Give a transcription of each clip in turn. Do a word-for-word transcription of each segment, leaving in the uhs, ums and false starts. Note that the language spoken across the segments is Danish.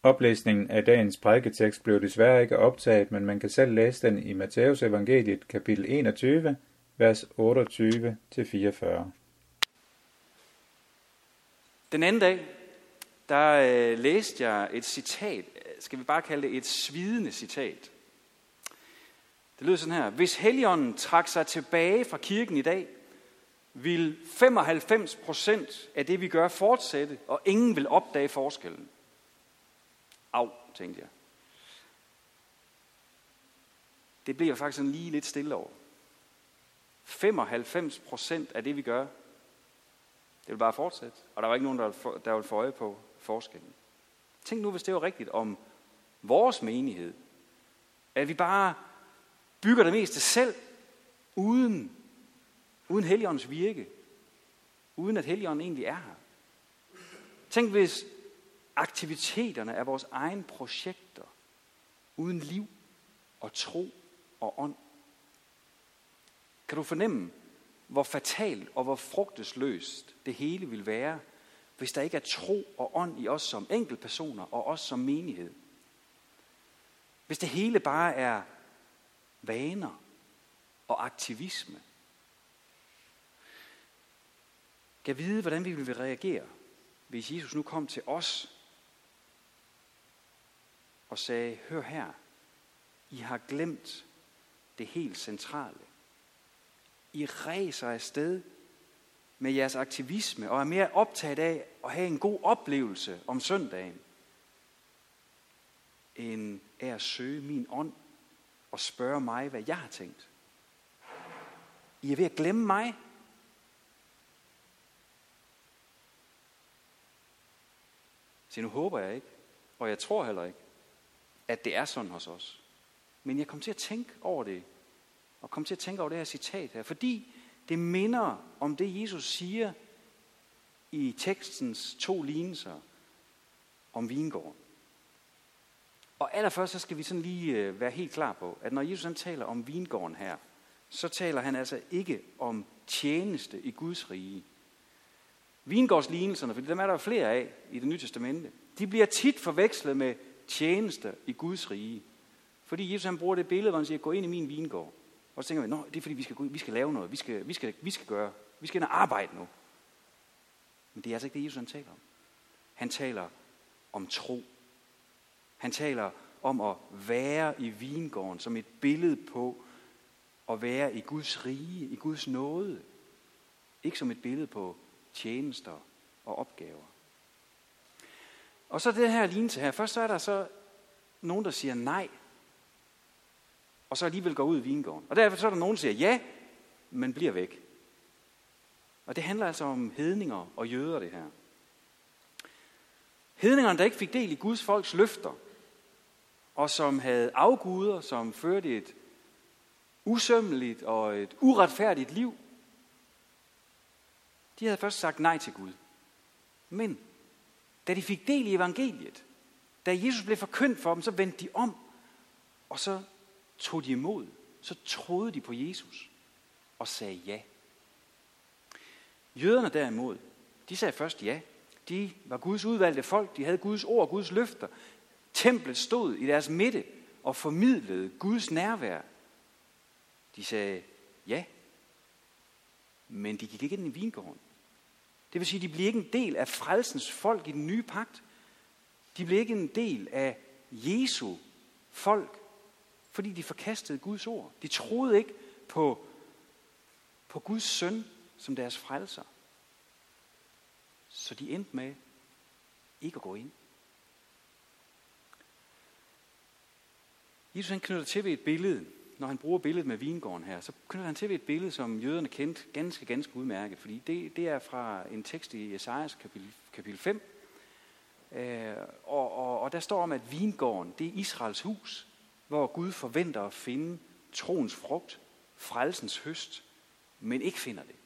Oplæsningen af dagens prædiketekst blev desværre ikke optaget, men man kan selv læse den i Matteus evangeliet kapitel enogtyve, vers otteogtyve til fireogfyrre. Den anden dag, der øh, læste jeg et citat, skal vi bare kalde det et svidende citat. Det lyder sådan her: Hvis Helligånden trak sig tilbage fra kirken i dag, vil femoghalvfems procent af det, vi gør, fortsætte, og ingen vil opdage forskellen. Au, tænkte jeg. Det bliver faktisk sådan lige lidt stille over. femoghalvfems procent af det, vi gør, det vil bare fortsætte, og der var ikke nogen, der vil få øje på forskellen. Tænk nu, hvis det var rigtigt om vores menighed, at vi bare bygger det meste selv, uden, uden Helligåndens virke, uden at Helligånden egentlig er her. Tænk, hvis aktiviteterne af vores egne projekter, uden liv og tro og ånd. Kan du fornemme, hvor fatalt og hvor frugtesløst det hele vil være, hvis der ikke er tro og ånd i os som enkeltpersoner og os som menighed? Hvis det hele bare er vaner og aktivisme. Kan vide, hvordan vi vil reagere, hvis Jesus nu kom til os og sagde: hør her, I har glemt det helt centrale. I ræser afsted med jeres aktivisme og er mere optaget af at have en god oplevelse om søndagen, end af at søge min ånd og spørge mig, hvad jeg har tænkt. I er ved at glemme mig. Så nu håber jeg ikke, og jeg tror heller ikke, at det er sådan hos os. Men jeg kom til at tænke over det, og kom til at tænke over det her citat her, fordi det minder om det, Jesus siger i tekstens to lignelser om vingården. Og allerførst så skal vi sådan lige være helt klar på, at når Jesus han taler om vingården her, så taler han altså ikke om tjeneste i Guds rige. Vingårdslignelserne, for dem er der jo flere af i Det Nye Testamente, de bliver tit forvekslet med tjenester i Guds rige. Fordi Jesus han bruger det billede, hvor han siger: gå ind i min vingård. Og så tænker vi: nå, det er fordi vi skal, gå, vi skal lave noget, vi skal, vi, skal, vi skal gøre, vi skal ind og arbejde nu. Men det er altså ikke det, Jesus han taler om. Han taler om tro. Han taler om at være i vingården som et billede på at være i Guds rige, i Guds nåde. Ikke som et billede på tjenester og opgaver. Og så det her lignelse her. Først så er der så nogen, der siger nej, og så alligevel går ud i vingården. Og derfor så er der nogen, der siger ja, men bliver væk. Og det handler altså om hedninger og jøder, det her. Hedningerne, der ikke fik del i Guds folks løfter, og som havde afguder, som førte et usømmeligt og et uretfærdigt liv, de havde først sagt nej til Gud. Men da de fik del i evangeliet, da Jesus blev forkyndt for dem, så vendte de om, og så tog de imod. Så troede de på Jesus og sagde ja. Jøderne derimod, de sagde først ja. De var Guds udvalgte folk, de havde Guds ord og Guds løfter. Templet stod i deres midte og formidlede Guds nærvær. De sagde ja, men de gik ikke ind i vingården. Det vil sige, de blev ikke en del af frelsens folk i den nye pagt. De blev ikke en del af Jesu folk, fordi de forkastede Guds ord. De troede ikke på, på Guds søn som deres frelser. Så de endte med ikke at gå ind. Jesus han knytter til ved et billede, når han bruger billedet med vingården her, så knytter han til ved et billede, som jøderne kendte ganske, ganske udmærket. Fordi det, det er fra en tekst i Esajas kapitel, kapitel fem. Øh, og, og, og der står om, at vingården, det er Israels hus, hvor Gud forventer at finde troens frugt, frelsens høst, men ikke finder det.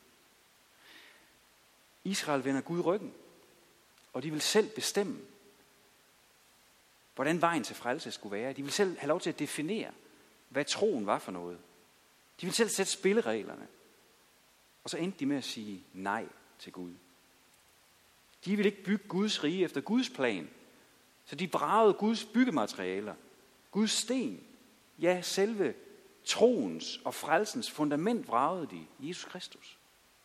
Israel vender Gud ryggen, og de vil selv bestemme, hvordan vejen til frelse skulle være. De vil selv have lov til at definere, hvad troen var for noget. De vil selv sætte spillereglerne. Og så endte de med at sige nej til Gud. De vil ikke bygge Guds rige efter Guds plan, Så de vragede Guds byggematerialer, Guds sten, ja, selve troens og frelsens fundament vragede de, Jesus Kristus.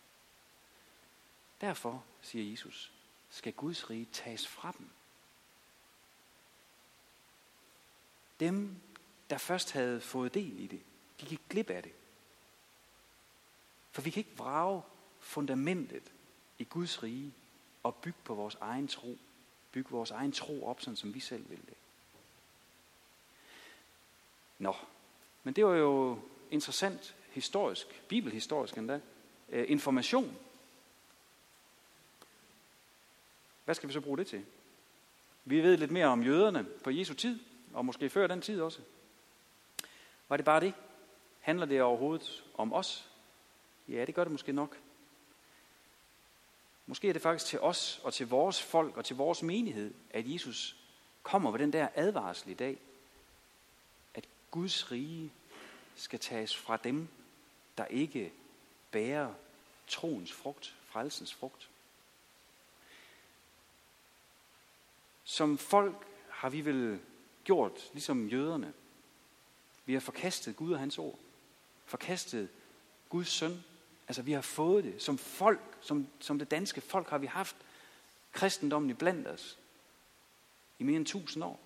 Derfor, siger Jesus, skal Guds rige tages fra dem. Dem, der først havde fået del i det, de gik glip af det. For vi kan ikke vrage fundamentet i Guds rige og bygge på vores egen tro. Bygge vores egen tro op, sådan som vi selv vil det. Nå, men det var jo interessant historisk, bibelhistorisk endda, eh, information. Hvad skal vi så bruge det til? Vi ved lidt mere om jøderne på Jesu tid, og måske før den tid også. Var det bare det? Handler det overhovedet om os? Ja, det gør det måske nok. Måske er det faktisk til os og til vores folk og til vores menighed, at Jesus kommer med den der advarsel i dag, at Guds rige skal tages fra dem, der ikke bærer troens frugt, frelsens frugt. Som folk har vi vel gjort, ligesom jøderne. Vi har forkastet Gud og hans ord. Forkastet Guds søn. Altså vi har fået det. Som folk, som, som det danske folk, har vi haft kristendommen i blandt os i mere end tusind år.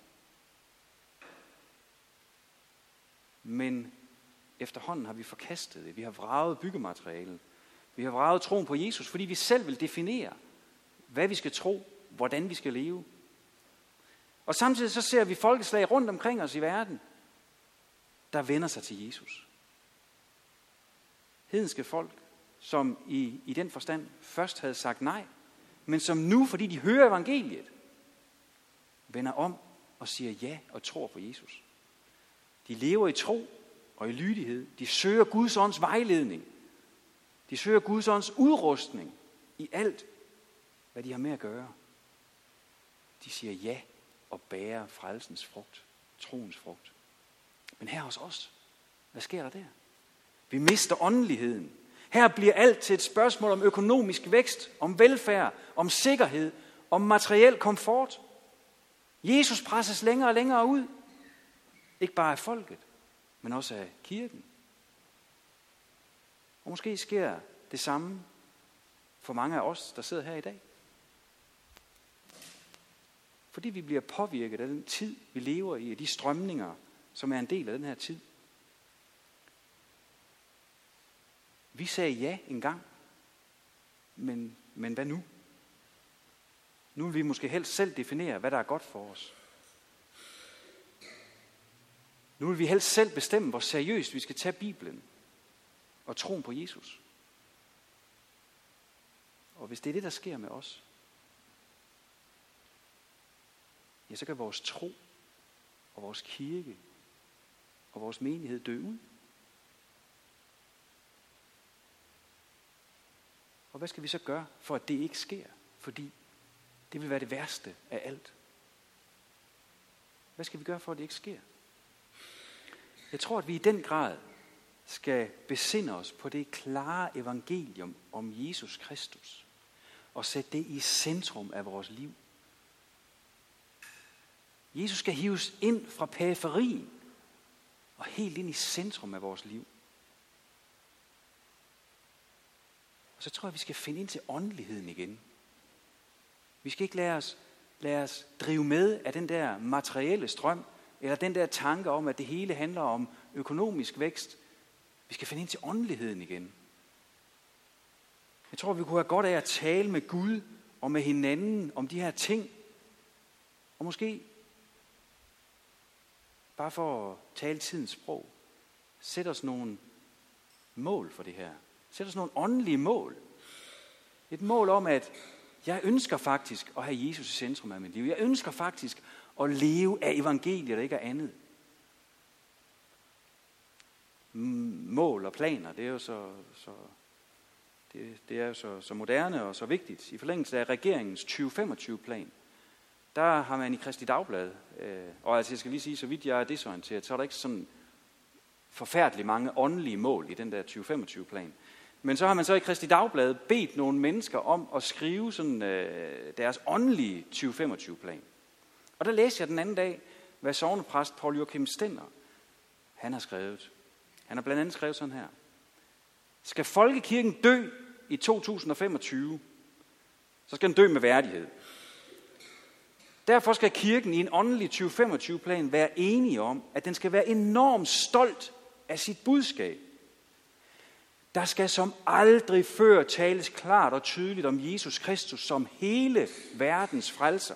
Men efterhånden har vi forkastet det. Vi har vraget byggematerialet. Vi har vraget troen på Jesus, fordi vi selv vil definere, hvad vi skal tro, hvordan vi skal leve. Og samtidig så ser vi folkeslag rundt omkring os i verden, der vender sig til Jesus. Hedenske folk, som i, i den forstand først havde sagt nej, men som nu, fordi de hører evangeliet, vender om og siger ja og tror på Jesus. De lever i tro og i lydighed. De søger Guds ånds vejledning. De søger Guds ånds udrustning i alt, hvad de har med at gøre. De siger ja og bærer frelsens frugt, troens frugt. Men her hos os, hvad sker der der? Vi mister åndeligheden. Her bliver alt til et spørgsmål om økonomisk vækst, om velfærd, om sikkerhed, om materiel komfort. Jesus presses længere og længere ud. Ikke bare af folket, men også af kirken. Og måske sker det samme for mange af os, der sidder her i dag. Fordi vi bliver påvirket af den tid, vi lever i, af de strømninger, som er en del af den her tid. Vi sagde ja engang, men, men hvad nu? Nu vil vi måske helst selv definere, hvad der er godt for os. Nu vil vi helst selv bestemme, hvor seriøst vi skal tage Bibelen og troen på Jesus. Og hvis det er det, der sker med os, ja, så kan vores tro og vores kirke og vores menighed dø ud. Og hvad skal vi så gøre, for at det ikke sker? Fordi det vil være det værste af alt. Hvad skal vi gøre, for at det ikke sker? Jeg tror, at vi i den grad skal besinde os på det klare evangelium om Jesus Kristus og sætte det i centrum af vores liv. Jesus skal hives ind fra periferien og helt ind i centrum af vores liv. Og så tror jeg, vi skal finde ind til åndeligheden igen. Vi skal ikke lade os, lade os drive med af den der materielle strøm, eller den der tanke om, at det hele handler om økonomisk vækst. Vi skal finde ind til åndeligheden igen. Jeg tror, vi kunne have godt af at tale med Gud og med hinanden om de her ting. Og måske, bare for at tale tidens sprog, sæt os nogle mål for det her. Sæt os nogle åndelige mål. Et mål om, at jeg ønsker faktisk at have Jesus i centrum af mit liv. Jeg ønsker faktisk at leve af evangeliet, og ikke af andet. Mål og planer, det er jo så, så, det, det er jo så, så moderne og så vigtigt. I forlængelse af regeringens tyve femogtyve plan, der har man i Kristi Dagblad, øh, og altså jeg skal lige sige, så vidt jeg er desorienteret, så er der ikke sådan forfærdeligt mange åndelige mål i den der tyve femogtyve plan. Men så har man så i Kristi Dagblad bedt nogle mennesker om at skrive sådan, øh, deres åndelige tyve femogtyve plan. Og der læste jeg den anden dag, hvad sognepræst Poul Joachim Stender, han har skrevet. Han har blandt andet skrevet sådan her. Skal folkekirken dø i to tusind og femogtyve, så skal den dø med værdighed. Derfor skal kirken i en åndelig tyve femogtyve-plan være enige om, at den skal være enormt stolt af sit budskab. Der skal som aldrig før tales klart og tydeligt om Jesus Kristus som hele verdens frelser.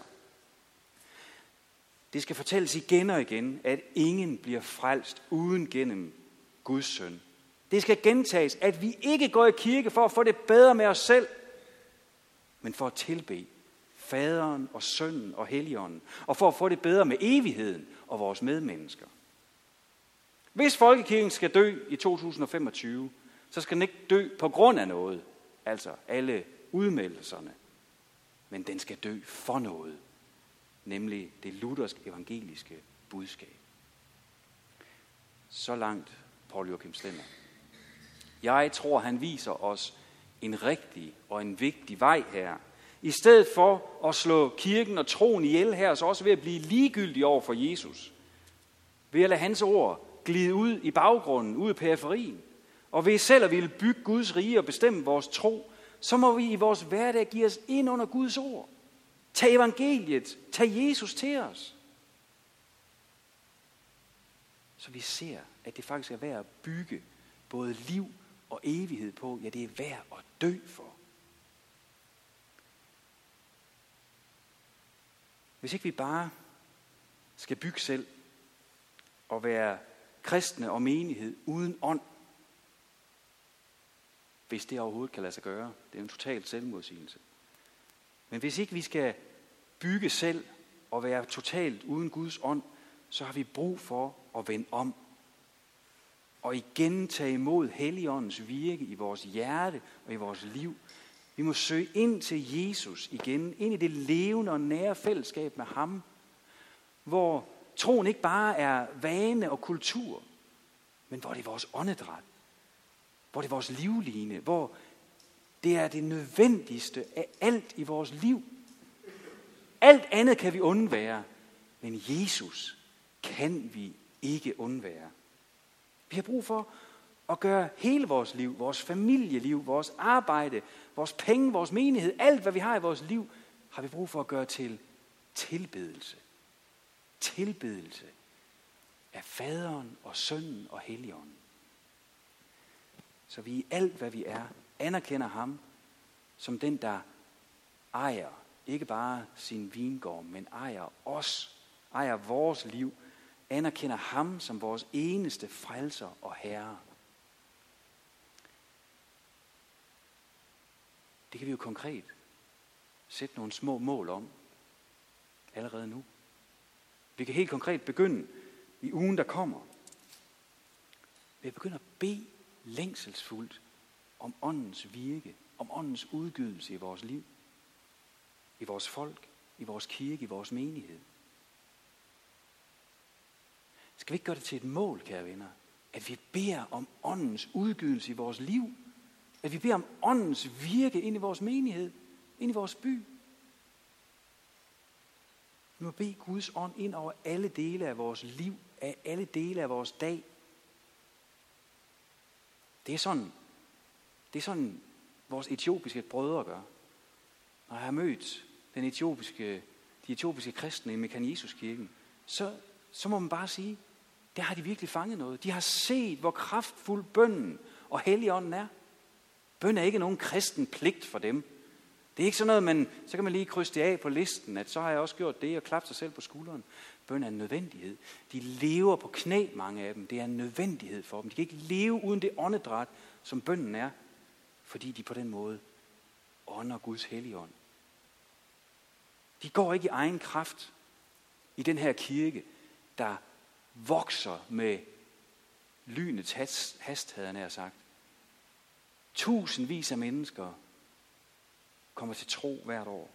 Det skal fortælles igen og igen, at ingen bliver frelst uden gennem Guds søn. Det skal gentages, at vi ikke går i kirke for at få det bedre med os selv, men for at tilbede Faderen og Sønnen og Helligånden, og for at få det bedre med evigheden og vores medmennesker. Hvis folkekirken skal dø i to tusind og femogtyve, så skal den ikke dø på grund af noget, altså alle udmeldelserne, men den skal dø for noget, nemlig det lutherske evangeliske budskab. Så langt Poul Joachim Stender. Jeg tror, han viser os en rigtig og en vigtig vej her. I stedet for at slå kirken og troen ihjel her, så også ved at blive ligegyldig over for Jesus. Ved at lade hans ord glide ud i baggrunden, ud i periferien. Og ved selv at ville bygge Guds rige og bestemme vores tro, så må vi i vores hverdag give os ind under Guds ord. Tag evangeliet, tag Jesus til os. Så vi ser, at det faktisk er værd at bygge både liv og evighed på. Ja, det er værd at dø for. Hvis ikke vi bare skal bygge selv og være kristne og menighed uden ånd, hvis det overhovedet kan lade sig gøre, det er en total selvmodsigelse. Men hvis ikke vi skal bygge selv og være totalt uden Guds ånd, så har vi brug for at vende om og igen tage imod Helligåndens virke i vores hjerte og i vores liv. Vi må søge ind til Jesus igen, ind i det levende og nære fællesskab med ham, hvor troen ikke bare er vane og kultur, men hvor det er vores åndedræt, hvor det er vores livline, hvor det er det nødvendigste af alt i vores liv. Alt andet kan vi undvære, men Jesus kan vi ikke undvære. Vi har brug for at gøre hele vores liv, vores familieliv, vores arbejde, vores penge, vores menighed, alt hvad vi har i vores liv, har vi brug for at gøre til tilbedelse. Tilbedelse af Faderen og Sønnen og Helligånden. Så vi i alt hvad vi er, anerkender ham som den, der ejer, ikke bare sin vingård, men ejer os, ejer vores liv, anerkender ham som vores eneste frelser og herre. Det kan vi jo konkret sætte nogle små mål om allerede nu. Vi kan helt konkret begynde i ugen, der kommer, ved at begynde at bede længselsfuldt om åndens virke, om åndens udgydelse i vores liv, i vores folk, i vores kirke, i vores menighed. Skal vi ikke gøre det til et mål, kære venner, at vi beder om åndens udgydelse i vores liv, at vi beder om åndens virke ind i vores menighed, ind i vores by. Vi må bede Guds ånd ind over alle dele af vores liv, af alle dele af vores dag. Det er sådan, det er sådan vores etiopiske brødre gør. Når jeg har mødt den etiopiske, de etiopiske kristne i Mekane Jesus-kirken, så, så må man bare sige, der har de virkelig fanget noget. De har set, hvor kraftfuld bønnen og Helligånden er. Bøn er ikke nogen kristen pligt for dem. Det er ikke sådan noget, man, så kan man lige krydse det af på listen, at så har jeg også gjort det og klappe sig selv på skulderen. Bøn er en nødvendighed. De lever på knæ, mange af dem. Det er en nødvendighed for dem. De kan ikke leve uden det åndedræt, som bønnen er, fordi de på den måde ånder Guds Helligånd. De går ikke i egen kraft i den her kirke, der vokser med lynets hastighed, han har sagt. Tusindvis af mennesker kommer til tro hvert år.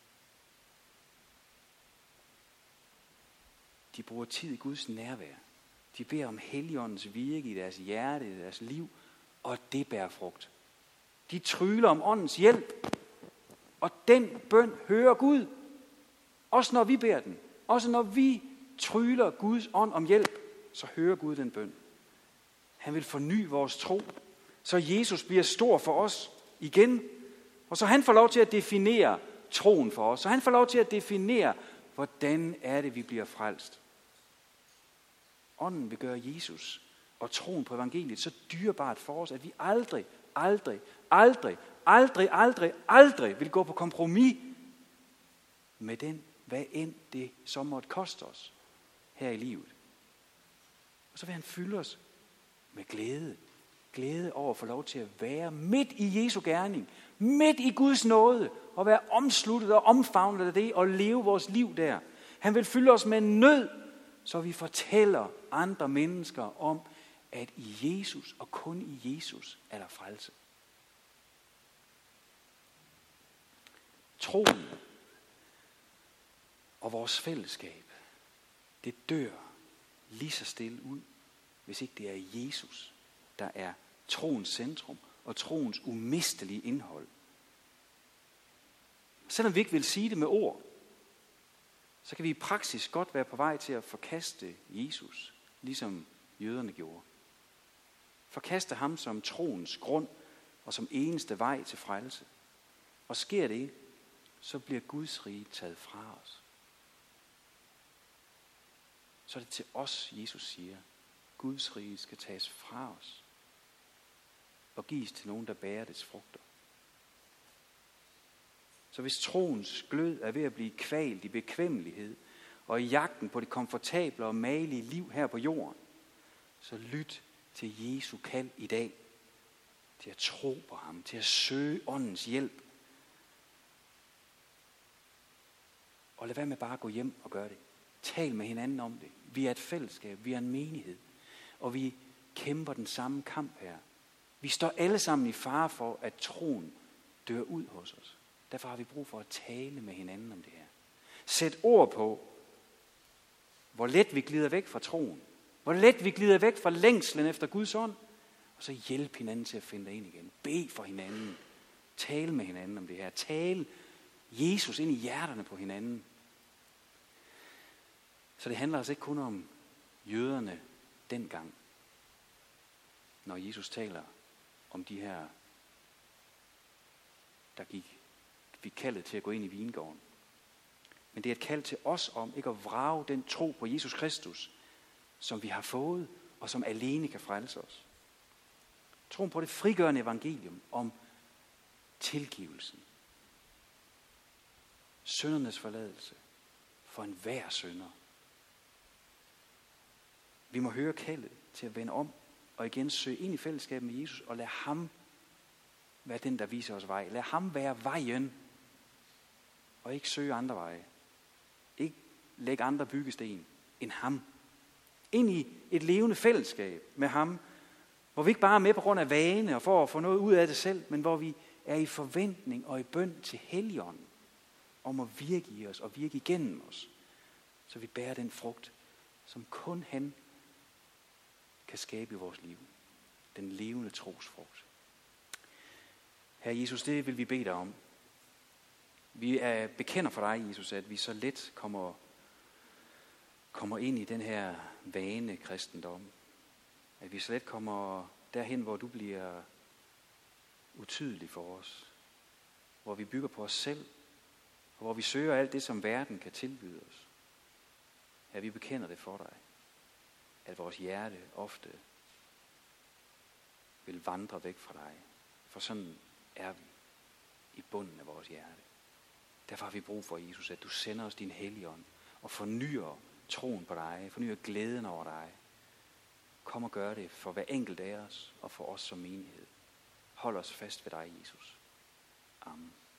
De bruger tid i Guds nærvær. De beder om Helligåndens virke i deres hjerte, i deres liv, og det bærer frugt. De tryller om åndens hjælp, og den bøn hører Gud. Også når vi beder den. Også når vi tryller Guds ånd om hjælp, så hører Gud den bøn. Han vil forny vores tro, så Jesus bliver stor for os igen. Og så han får lov til at definere troen for os. Så han får lov til at definere, hvordan er det, vi bliver frelst. Ånden vil gøre Jesus og troen på evangeliet så dyrebart for os, at vi aldrig, aldrig, aldrig, aldrig, aldrig, aldrig vil gå på kompromis med den, hvad end det så måtte koste os her i livet. Og så vil han fylde os med glæde. Glæde over at få lov til at være midt i Jesu gerning, midt i Guds nåde, og være omsluttet og omfavnet af det, og leve vores liv der. Han vil fylde os med nød, så vi fortæller andre mennesker om, at i Jesus og kun i Jesus er der frelse. Troen og vores fællesskab, det dør lige så stille ud, hvis ikke det er Jesus, der er troens centrum og troens umistelige indhold. Selvom vi ikke vil sige det med ord, så kan vi i praksis godt være på vej til at forkaste Jesus, ligesom jøderne gjorde. Forkaste ham som troens grund og som eneste vej til frelse. Og sker det, så bliver Guds rige taget fra os. Så er det til os, Jesus siger, Guds rige skal tages fra os og gives til nogen, der bærer dets frugter. Så hvis troens glød er ved at blive kvalt i bekvemmelighed og i jagten på det komfortable og magelige liv her på jorden, så lyt til Jesu kald i dag, til at tro på ham, til at søge åndens hjælp. Og lad være med bare at gå hjem og gøre det. Tal med hinanden om det. Vi er et fællesskab, vi er en menighed, og vi kæmper den samme kamp her. Vi står alle sammen i fare for, at troen dør ud hos os. Derfor har vi brug for at tale med hinanden om det her. Sæt ord på, hvor let vi glider væk fra troen. Hvor let vi glider væk fra længslen efter Guds ånd. Og så hjælp hinanden til at finde ind igen. Bed for hinanden. Tale med hinanden om det her. Tale Jesus ind i hjerterne på hinanden. Så det handler altså ikke kun om jøderne dengang. Når Jesus taler om de her, der gik, fik kaldet til at gå ind i vingården. Men det er et kald til os om ikke at vrage den tro på Jesus Kristus, som vi har fået, og som alene kan frelse os. Troen på det frigørende evangelium om tilgivelsen. Syndernes forladelse for enhver synder. Vi må høre kaldet til at vende om og igen søge ind i fællesskabet med Jesus og lade ham være den, der viser os vej. Lad ham være vejen og ikke søge andre veje. Ikke lægge andre byggesten end ham. Ind i et levende fællesskab med ham, hvor vi ikke bare er med på grund af vane og for at få noget ud af det selv, men hvor vi er i forventning og i bøn til Helligånden om at virke i os og virke igennem os, så vi bærer den frugt, som kun han kan skabe i vores liv. Den levende trosfrugt. Herre Jesus, det vil vi bede dig om. Vi er bekender for dig, Jesus, at vi så let kommer, kommer ind i den her vane kristendom. At vi så let kommer derhen, hvor du bliver utydelig for os. Hvor vi bygger på os selv. Og hvor vi søger alt det, som verden kan tilbyde os. Ja, vi bekender det for dig. At vores hjerte ofte vil vandre væk fra dig. For sådan er vi i bunden af vores hjerte. Derfor har vi brug for, Jesus, at du sender os din Helligånd og fornyer troen på dig, fornyer glæden over dig. Kom og gør det for hver enkelt af os og for os som menighed. Hold os fast ved dig, Jesus. Amen.